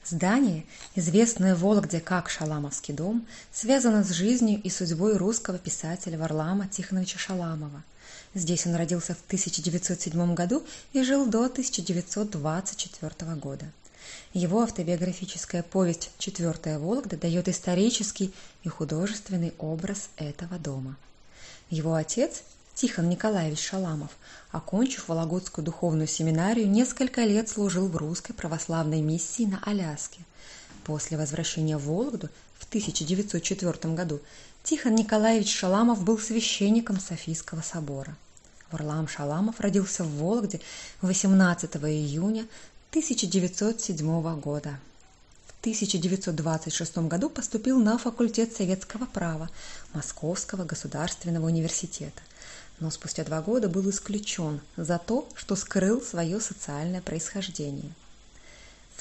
Здание, известное в Вологде как Шаламовский дом, связано с жизнью и судьбой русского писателя Варлама Тихоновича Шаламова. Здесь он родился в 1907 году и жил до 1924 года. Его автобиографическая повесть «Четвертая Вологда» дает исторический и художественный образ этого дома. Его отец, Тихон Николаевич Шаламов, окончив Вологодскую духовную семинарию, несколько лет служил в русской православной миссии на Аляске. После возвращения в Вологду в 1904 году Тихон Николаевич Шаламов был священником Софийского собора. Варлам Шаламов родился в Вологде 18 июня 1907 года. В 1926 году поступил на факультет советского права Московского государственного университета, но спустя 2 года был исключен за то, что скрыл свое социальное происхождение. В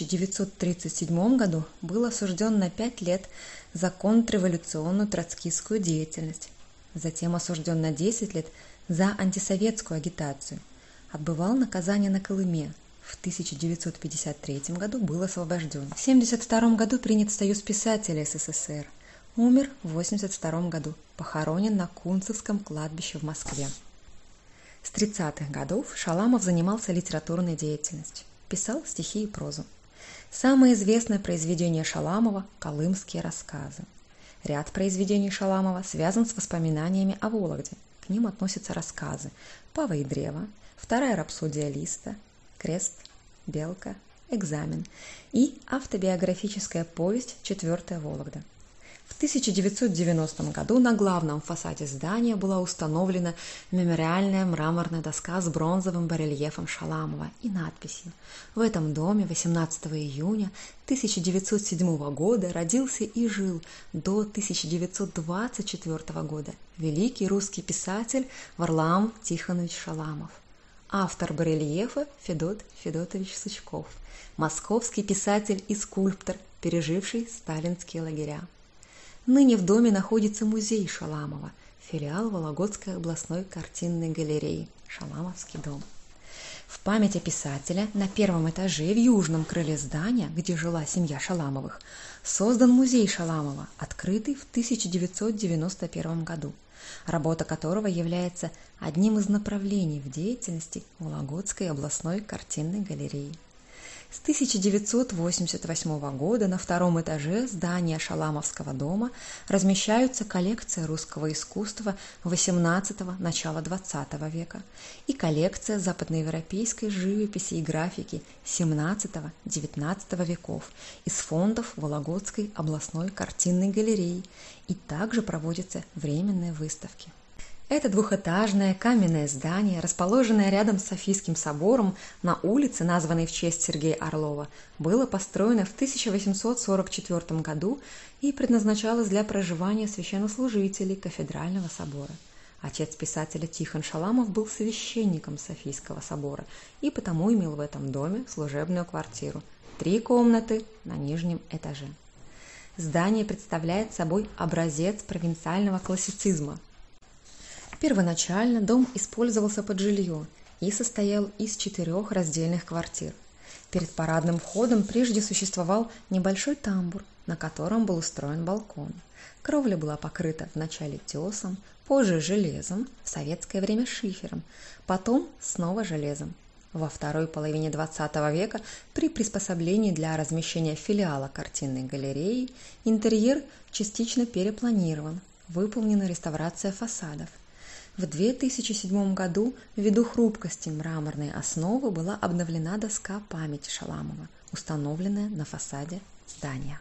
1937 году был осужден на 5 лет за контрреволюционную троцкистскую деятельность, затем осужден на 10 лет за антисоветскую агитацию, отбывал наказание на Колыме. В 1953 году был освобожден. В 1972 году принят в Союз писателей СССР. Умер в 1982 году, похоронен на Кунцевском кладбище в Москве. С 30-х годов Шаламов занимался литературной деятельностью, писал стихи и прозу. Самое известное произведение Шаламова – «Колымские рассказы». Ряд произведений Шаламова связан с воспоминаниями о Вологде. К ним относятся рассказы «Пава и древо», «Вторая рапсодия Листа», «Крест», «Белка», «Экзамен» и автобиографическая повесть «Четвертая Вологда». В 1990 году на главном фасаде здания была установлена мемориальная мраморная доска с бронзовым барельефом Шаламова и надписью: «В этом доме 18 июня 1907 года родился и жил до 1924 года великий русский писатель Варлам Тихонович Шаламов». Автор барельефа Федот Федотович Сучков, московский писатель и скульптор, переживший сталинские лагеря. Ныне в доме находится музей Шаламова, филиал Вологодской областной картинной галереи «Шаламовский дом». В память о писателе на первом этаже в южном крыле здания, где жила семья Шаламовых, создан музей Шаламова, открытый в 1991 году, работа которого является одним из направлений в деятельности Вологодской областной картинной галереи. С 1988 года на втором этаже здания Шаламовского дома размещаются коллекция русского искусства XVIII – начала XX века и коллекция западноевропейской живописи и графики XVII-XIX веков из фондов Вологодской областной картинной галереи, и также проводятся временные выставки. Это двухэтажное каменное здание, расположенное рядом с Софийским собором на улице, названной в честь Сергея Орлова, было построено в 1844 году и предназначалось для проживания священнослужителей кафедрального собора. Отец писателя Тихон Шаламов был священником Софийского собора и потому имел в этом доме служебную квартиру, 3 комнаты на нижнем этаже. Здание представляет собой образец провинциального классицизма. Первоначально дом использовался под жилье и состоял из 4 раздельных квартир. Перед парадным входом прежде существовал небольшой тамбур, на котором был устроен балкон. Кровля была покрыта вначале тесом, позже железом, в советское время шифером, потом снова железом. Во второй половине XX века при приспособлении для размещения филиала картинной галереи интерьер частично перепланирован, выполнена реставрация фасадов. В 2007 году ввиду хрупкости мраморной основы была обновлена доска памяти Шаламова, установленная на фасаде здания.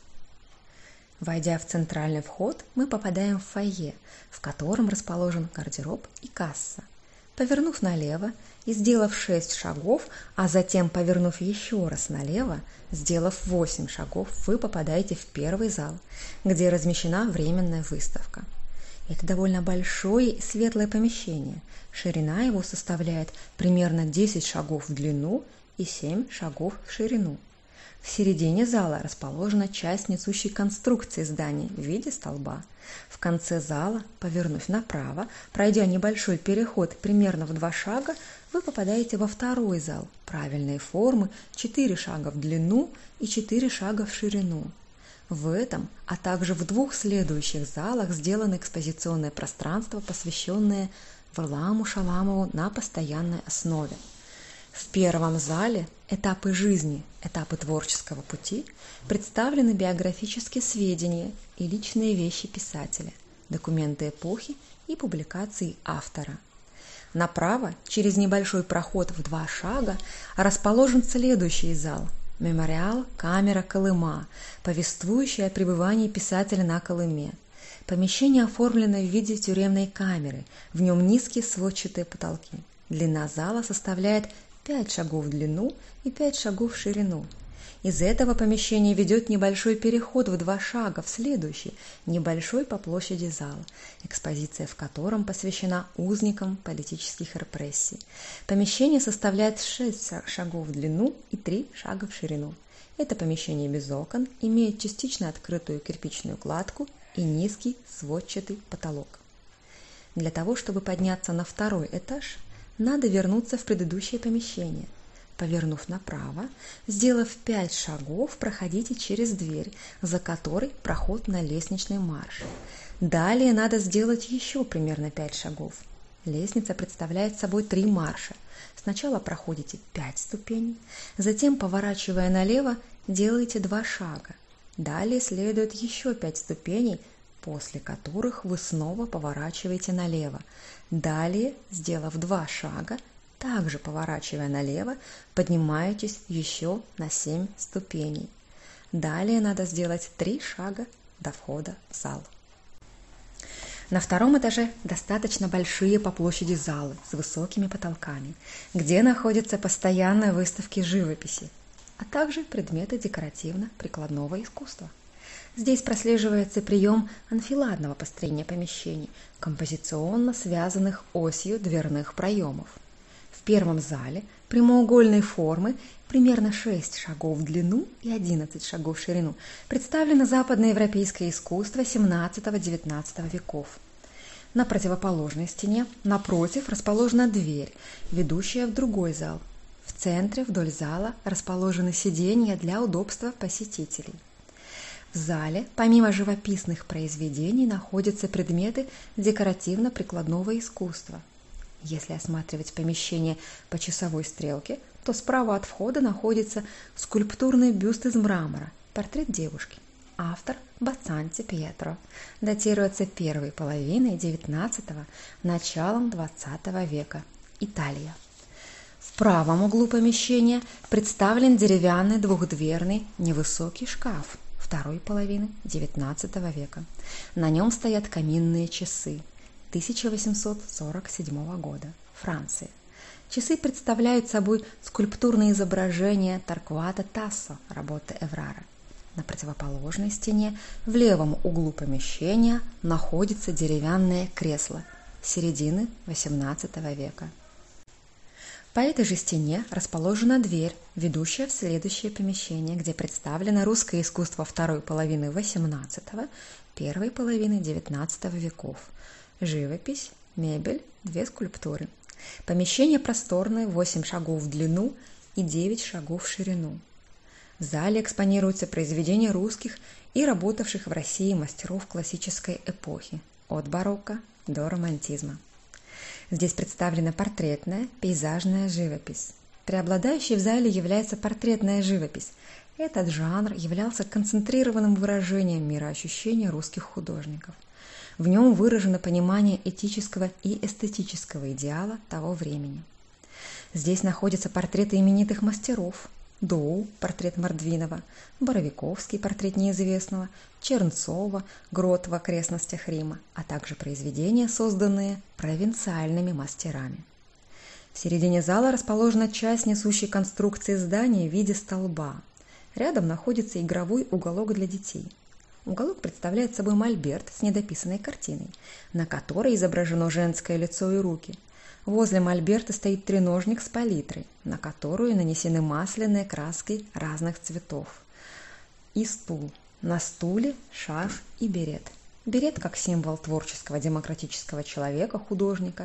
Войдя в центральный вход, мы попадаем в фойе, в котором расположен гардероб и касса. Повернув налево и сделав 6 шагов, а затем повернув еще раз налево, сделав 8 шагов, вы попадаете в первый зал, где размещена временная выставка. Это довольно большое и светлое помещение. Ширина его составляет примерно 10 шагов в длину и 7 шагов в ширину. В середине зала расположена часть несущей конструкции здания в виде столба. В конце зала, повернув направо, пройдя небольшой переход примерно в 2 шага, вы попадаете во второй зал правильной формы, 4 шага в длину и 4 шага в ширину. В этом, а также в 2 следующих залах сделано экспозиционное пространство, посвященное Варламу Шаламову на постоянной основе. В первом зале «Этапы жизни, этапы творческого пути» представлены биографические сведения и личные вещи писателя, документы эпохи и публикации автора. Направо, через небольшой проход в 2 шага, расположен следующий зал – мемориал «Камера Колыма», повествующий о пребывании писателя на Колыме. Помещение оформлено в виде тюремной камеры, в нем низкие сводчатые потолки. Длина зала составляет 5 шагов в длину и 5 шагов в ширину. Из этого помещения ведет небольшой переход в 2 шага в следующий, небольшой по площади зал, экспозиция в котором посвящена узникам политических репрессий. Помещение составляет 6 шагов в длину и 3 шага в ширину. Это помещение без окон, имеет частично открытую кирпичную кладку и низкий сводчатый потолок. Для того, чтобы подняться на 2-й этаж, надо вернуться в предыдущее помещение. Повернув направо, сделав 5 шагов, проходите через дверь, за которой проход на лестничный марш. Далее надо сделать еще примерно 5 шагов. Лестница представляет собой 3 марша. Сначала проходите 5 ступеней, затем, поворачивая налево, делаете 2 шага. Далее следует еще 5 ступеней, после которых вы снова поворачиваете налево. Далее, сделав 2 шага, также поворачивая налево, поднимаетесь еще на 7 ступеней. Далее надо сделать 3 шага до входа в зал. На 2-м этаже достаточно большие по площади залы с высокими потолками, где находятся постоянные выставки живописи, а также предметы декоративно-прикладного искусства. Здесь прослеживается прием анфиладного построения помещений, композиционно связанных осью дверных проемов. В первом зале прямоугольной формы, примерно 6 шагов в длину и 11 шагов в ширину, представлено западноевропейское искусство XVII-XIX веков. На противоположной стене, напротив, расположена дверь, ведущая в другой зал. В центре вдоль зала расположены сиденья для удобства посетителей. В зале, помимо живописных произведений, находятся предметы декоративно-прикладного искусства. Если осматривать помещение по часовой стрелке, то справа от входа находится скульптурный бюст из мрамора, портрет девушки. Автор Баццанти Пьетро. Датируется первой половиной XIX – началом XX века. Италия. В правом углу помещения представлен деревянный двухдверный невысокий шкаф второй половины XIX века. На нем стоят каминные часы 1847 года, Франция. Часы представляют собой скульптурные изображения Торквата Тассо, работы Эврара. На противоположной стене, в левом углу помещения, находится деревянное кресло середины XVIII века. По этой же стене расположена дверь, ведущая в следующее помещение, где представлено русское искусство второй половины XVIII, первой половины XIX веков, живопись, мебель, 2 скульптуры. Помещение просторное, 8 шагов в длину и 9 шагов в ширину. В зале экспонируются произведения русских и работавших в России мастеров классической эпохи, от барокко до романтизма. Здесь представлена портретная, пейзажная живопись. Преобладающей в зале является портретная живопись. Этот жанр являлся концентрированным выражением мироощущения русских художников. В нем выражено понимание этического и эстетического идеала того времени. Здесь находятся портреты именитых мастеров: Доу, портрет Мордвинова, Боровиковский, портрет неизвестного, Чернцова, грот в окрестностях Рима, а также произведения, созданные провинциальными мастерами. В середине зала расположена часть несущей конструкции здания в виде столба. Рядом находится игровой уголок для детей. Уголок представляет собой мольберт с недописанной картиной, на которой изображено женское лицо и руки. Возле мольберта стоит треножник с палитрой, на которую нанесены масляные краски разных цветов. И стул. На стуле шарф и берет. Берет как символ творческого демократического человека, художника.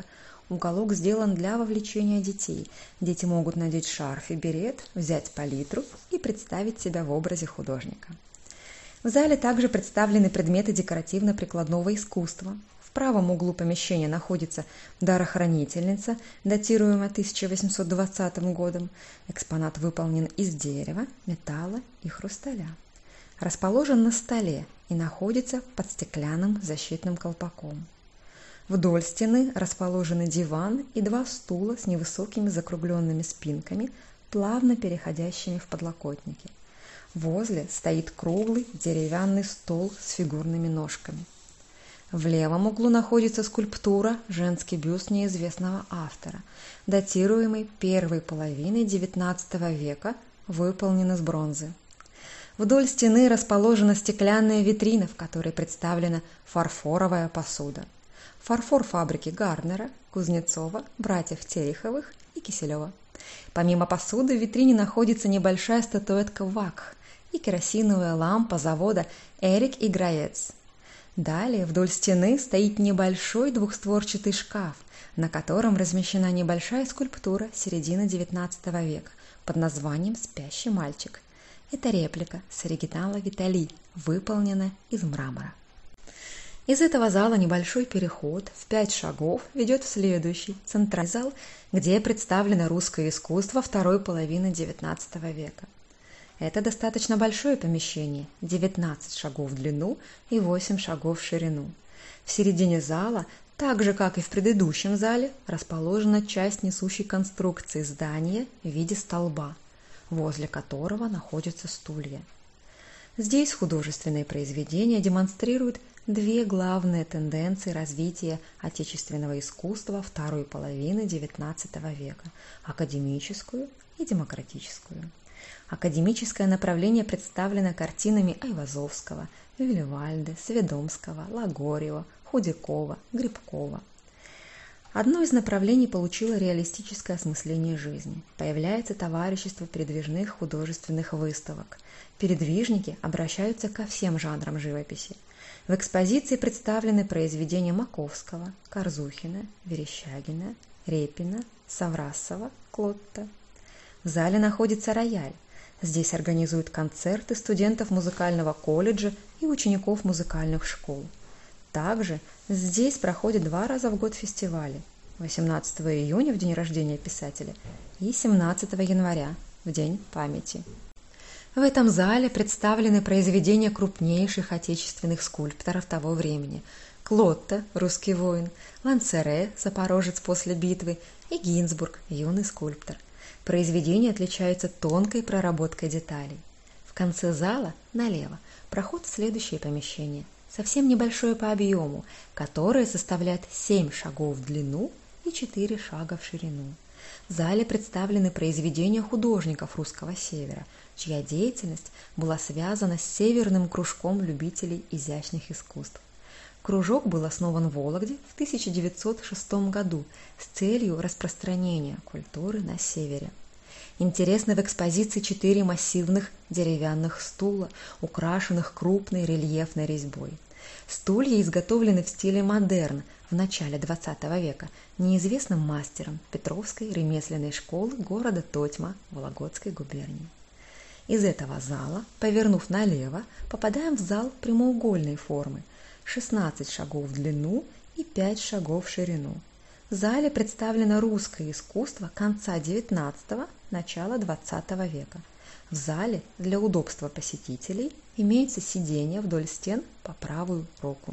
уголок сделан для вовлечения детей. Дети могут надеть шарф и берет, взять палитру и представить себя в образе художника. В зале также представлены предметы декоративно-прикладного искусства. В правом углу помещения находится дарохранительница, датируемая 1820 годом. Экспонат выполнен из дерева, металла и хрусталя. Расположен на столе и находится под стеклянным защитным колпаком. Вдоль стены расположены диван и два стула с невысокими закругленными спинками, плавно переходящими в подлокотники. Возле стоит круглый деревянный стол с фигурными ножками. В левом углу находится скульптура «Женский бюст неизвестного автора», датируемый первой половиной XIX века, выполнен из бронзы. Вдоль стены расположена стеклянная витрина, в которой представлена фарфоровая посуда. Фарфор фабрики Гарднера, Кузнецова, братьев Тереховых и Киселева. Помимо посуды в витрине находится небольшая статуэтка Вакх и керосиновая лампа завода «Эрик и Граец». Далее вдоль стены стоит небольшой двухстворчатый шкаф, на котором размещена небольшая скульптура середины XIX века под названием «Спящий мальчик». Это реплика с оригинала Витали, выполнена из мрамора. Из этого зала небольшой переход в 5 шагов ведет в следующий, центральный зал, где представлено русское искусство второй половины XIX века. Это достаточно большое помещение, 19 шагов в длину и 8 шагов в ширину. В середине зала, так же как и в предыдущем зале, расположена часть несущей конструкции здания в виде столба, возле которого находятся стулья. Здесь художественные произведения демонстрируют две главные тенденции развития отечественного искусства второй половины XIX века – академическую и демократическую. Академическое направление представлено картинами Айвазовского, Вильвальде, Сведомского, Лагорьева, Худякова, Грибкова. Одно из направлений получило реалистическое осмысление жизни. Появляется товарищество передвижных художественных выставок. Передвижники обращаются ко всем жанрам живописи. В экспозиции представлены произведения Маковского, Корзухина, Верещагина, Репина, Саврасова, Клотта. В зале находится рояль. Здесь организуют концерты студентов музыкального колледжа и учеников музыкальных школ. Также здесь проходят 2 раза в год фестивали – 18 июня в день рождения писателя и 17 января в день памяти. В этом зале представлены произведения крупнейших отечественных скульпторов того времени – Клотта, русский воин, Лансере, запорожец после битвы, и Гинзбург, юный скульптор. Произведения отличаются тонкой проработкой деталей. В конце зала, налево, проход в следующее помещение, совсем небольшое по объему, которое составляет 7 шагов в длину и 4 шага в ширину. В зале представлены произведения художников русского севера, чья деятельность была связана с Северным кружком любителей изящных искусств. Кружок был основан в Вологде в 1906 году с целью распространения культуры на севере. Интересны в экспозиции 4 массивных деревянных стула, украшенных крупной рельефной резьбой. Стулья изготовлены в стиле модерн в начале XX века неизвестным мастером Петровской ремесленной школы города Тотьма Вологодской губернии. Из этого зала, повернув налево, попадаем в зал прямоугольной формы, 16 шагов в длину и 5 шагов в ширину. В зале представлено русское искусство конца XIX – начала XX века. В зале для удобства посетителей имеются сиденья вдоль стен по правую руку.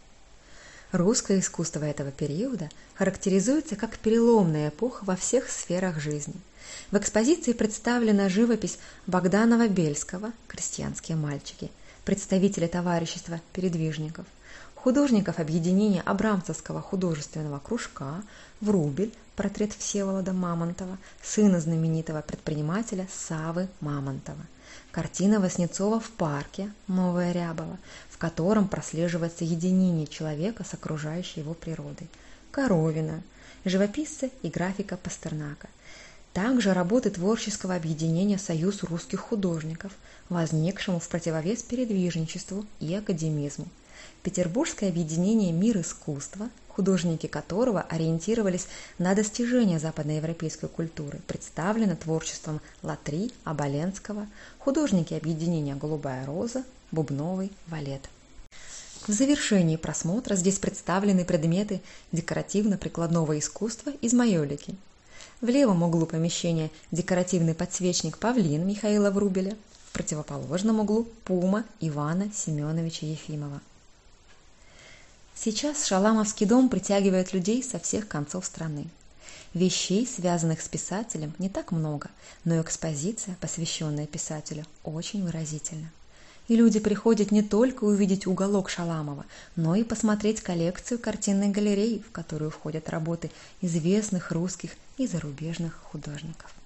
Русское искусство этого периода характеризуется как переломная эпоха во всех сферах жизни. В экспозиции представлена живопись Богданова-Бельского «Крестьянские мальчики», представители товарищества передвижников, художников объединения Абрамцевского художественного кружка, Врубель, портрет Всеволода Мамонтова, сына знаменитого предпринимателя Саввы Мамонтова, картина Васнецова «В парке» Новая Рябова, в котором прослеживается единение человека с окружающей его природой, Коровина, живописца и графика Пастернака. Также работы творческого объединения «Союз русских художников», возникшему в противовес передвижничеству и академизму. Петербургское объединение «Мир искусства», художники которого ориентировались на достижения западноевропейской культуры, представлено творчеством Латри, Оболенского, художники объединения «Голубая роза», Бубновой, Валет. В завершении просмотра здесь представлены предметы декоративно-прикладного искусства из майолики. В левом углу помещения декоративный подсвечник «Павлин» Михаила Врубеля, в противоположном углу «Пума» Ивана Семеновича Ефимова. Сейчас Шаламовский дом притягивает людей со всех концов страны. Вещей, связанных с писателем, не так много, но экспозиция, посвященная писателю, очень выразительна. И люди приходят не только увидеть уголок Шаламова, но и посмотреть коллекцию картинной галереи, в которую входят работы известных русских и зарубежных художников.